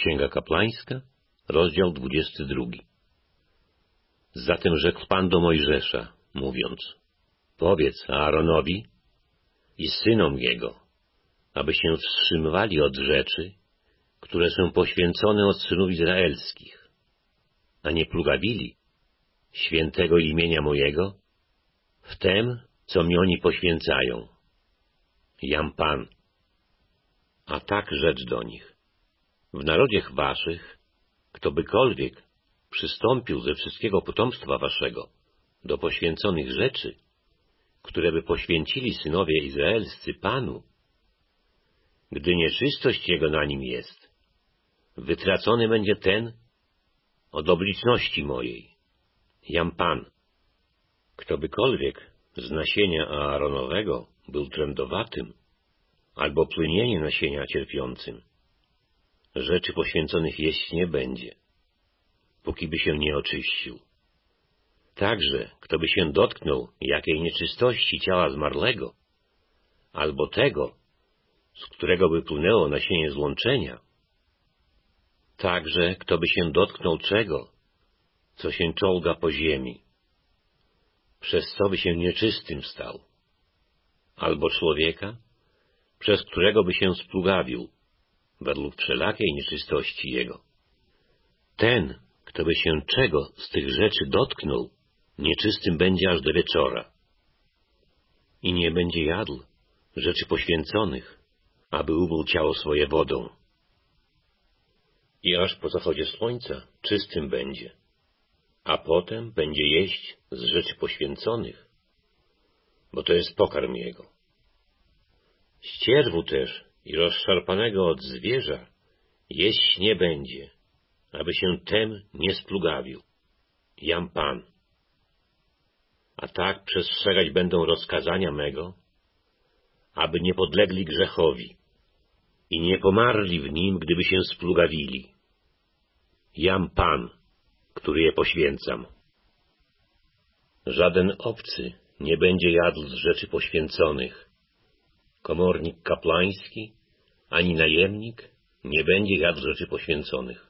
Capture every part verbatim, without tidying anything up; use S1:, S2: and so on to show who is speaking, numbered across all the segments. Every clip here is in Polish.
S1: Księga Kapłańska, rozdział dwudziesty drugi. Zatem rzekł Pan do Mojżesza, mówiąc: powiedz Aaronowi i synom jego, aby się wstrzymywali od rzeczy, które są poświęcone od synów izraelskich, a nie plugawili świętego imienia mojego w tem, co mi oni poświęcają. Jam Pan. A tak rzecz do nich: w narodziech waszych, ktobykolwiek przystąpił ze wszystkiego potomstwa waszego do poświęconych rzeczy, które by poświęcili synowie izraelscy Panu, gdy nieczystość jego na nim jest, wytracony będzie ten od obliczności mojej. Jam Pan. Ktobykolwiek z nasienia Aaronowego był trędowatym, albo płynienie nasienia cierpiącym, rzeczy poświęconych jeść nie będzie, póki by się nie oczyścił. Także, kto by się dotknął jakiej nieczystości ciała zmarłego, albo tego, z którego by płynęło nasienie złączenia, także, kto by się dotknął czego, co się czołga po ziemi, przez co by się nieczystym stał, albo człowieka, przez którego by się splugawił, według wszelakiej nieczystości jego. Ten, kto by się czego z tych rzeczy dotknął, nieczystym będzie aż do wieczora. I nie będzie jadł rzeczy poświęconych, aby umył ciało swoje wodą. I aż po zachodzie słońca czystym będzie, a potem będzie jeść z rzeczy poświęconych, bo to jest pokarm jego. Ścierwu też i rozszarpanego od zwierza jeść nie będzie, aby się tem nie splugawił. Jam Pan. A tak przestrzegać będą rozkazania mego, aby nie podlegli grzechowi i nie pomarli w nim, gdyby się splugawili. Jam Pan, który je poświęcam. Żaden obcy nie będzie jadł z rzeczy poświęconych. Komornik kapłański, ani najemnik nie będzie jadł rzeczy poświęconych.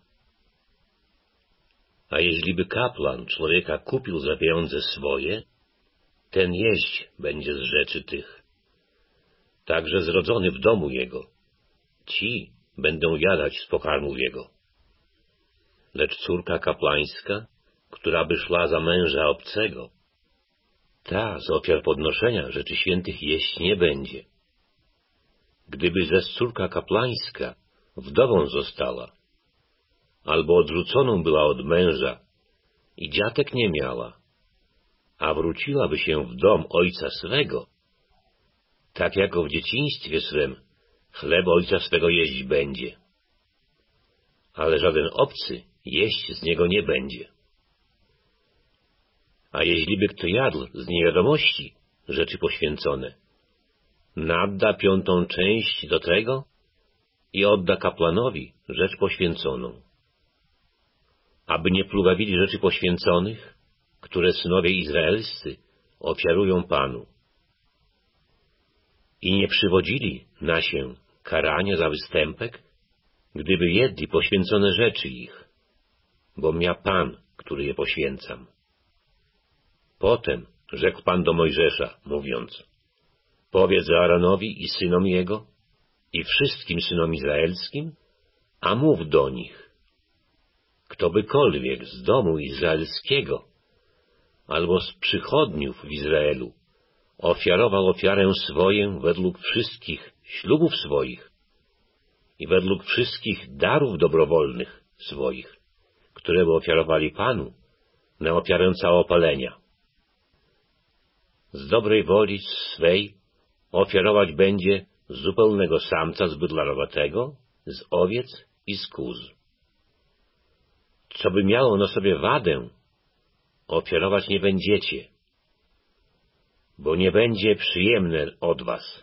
S1: A jeźliby kapłan człowieka kupił za pieniądze swoje, ten jeść będzie z rzeczy tych. Także zrodzony w domu jego, ci będą jadać z pokarmu jego. Lecz córka kapłańska, która by szła za męża obcego, ta z ofiar podnoszenia rzeczy świętych jeść nie będzie. Gdyby zaś córka kapłańska wdową została, albo odrzuconą była od męża i dziatek nie miała, a wróciłaby się w dom ojca swego, tak jako w dzieciństwie swem chleb ojca swego jeść będzie. Ale żaden obcy jeść z niego nie będzie. A jeźliby kto jadł z niewiadomości rzeczy poświęcone, nadda piątą część do tego i odda kapłanowi rzecz poświęconą, aby nie plugawili rzeczy poświęconych, które synowie izraelscy ofiarują Panu, i nie przywodzili na się karania za występek, gdyby jedli poświęcone rzeczy ich, bom ja Pan, który je poświęcam. Potem rzekł Pan do Mojżesza, mówiąc: powiedz Aaronowi i synom jego, i wszystkim synom izraelskim, a mów do nich: ktobykolwiek z domu izraelskiego albo z przychodniów w Izraelu ofiarował ofiarę swoję według wszystkich ślubów swoich i według wszystkich darów dobrowolnych swoich, które by ofiarowali Panu na ofiarę całopalenia, z dobrej woli swej ofiarować będzie zupełnego samca z bydła rogatego, z owiec i z kóz. Co by miało na sobie wadę, ofiarować nie będziecie, bo nie będzie przyjemne od was.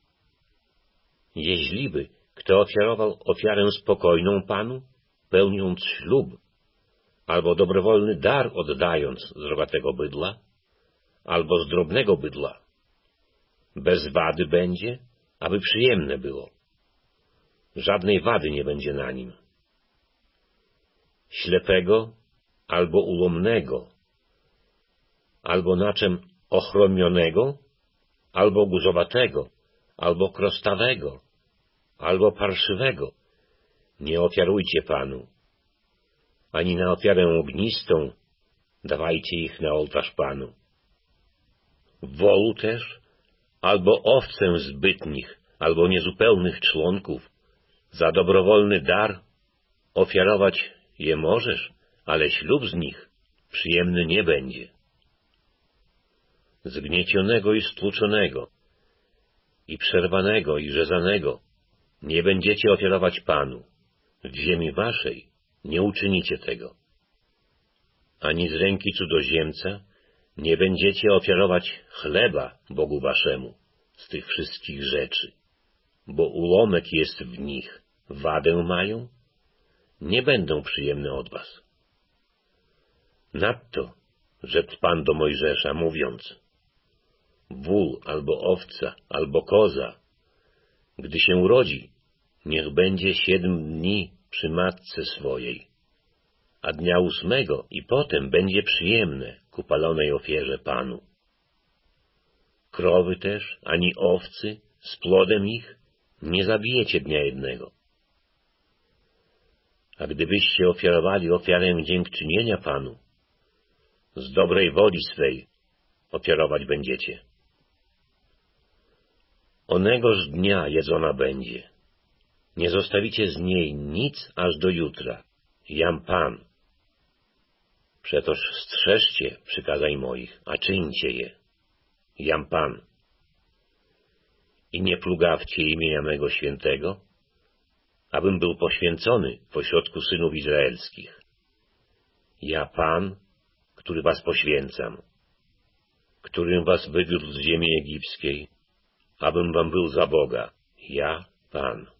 S1: Jeźliby kto ofiarował ofiarę spokojną Panu, pełniąc ślub, albo dobrowolny dar oddając z rogatego bydła, albo z drobnego bydła, bez wady będzie, aby przyjemne było. Żadnej wady nie będzie na nim. ślepego albo ulomnego, albo naczem ochromionego, albo guzowatego, albo krostawego, albo parszywego, nie ofiarujcie Panu. Ani na ofiarę ognistą dawajcie ich na ołtarz Panu. Wolu też, albo owcę zbytnich, albo niezupełnych członków, za dobrowolny dar ofiarować je możesz, ale ślub z nich przyjemny nie będzie. Zgniecionego i stłuczonego, i przerwanego, i rzezanego nie będziecie ofiarować Panu. W ziemi waszej nie uczynicie tego. Ani z ręki cudzoziemca nie będziecie ofiarować chleba Bogu waszemu z tych wszystkich rzeczy, bo ulomek jest w nich, wadę mają, nie będą przyjemne od was. Nadto rzekł Pan do Mojżesza, mówiąc: wól albo owca, albo koza, gdy się urodzi, niech będzie siedm dni przy matce swojej, a dnia ósmego i potem będzie przyjemne ku palonej ofierze Panu. Krowy też, ani owcy, z plodem ich, nie zabijecie dnia jednego. A gdybyście ofiarowali ofiarę dziękczynienia Panu, z dobrej woli swej ofiarować będziecie. Onegoż dnia jedzona będzie. Nie zostawicie z niej nic aż do jutra. Jam Pan. Przetoż strzeżcie przykazań moich, a czyńcie je. Jam Pan. I nie plugawcie imienia mego świętego, abym był poświęcony pośrodku synów izraelskich. Ja Pan, który was poświęcam, którym was wywiódł z ziemi egipskiej, abym wam był za Boga. Ja Pan.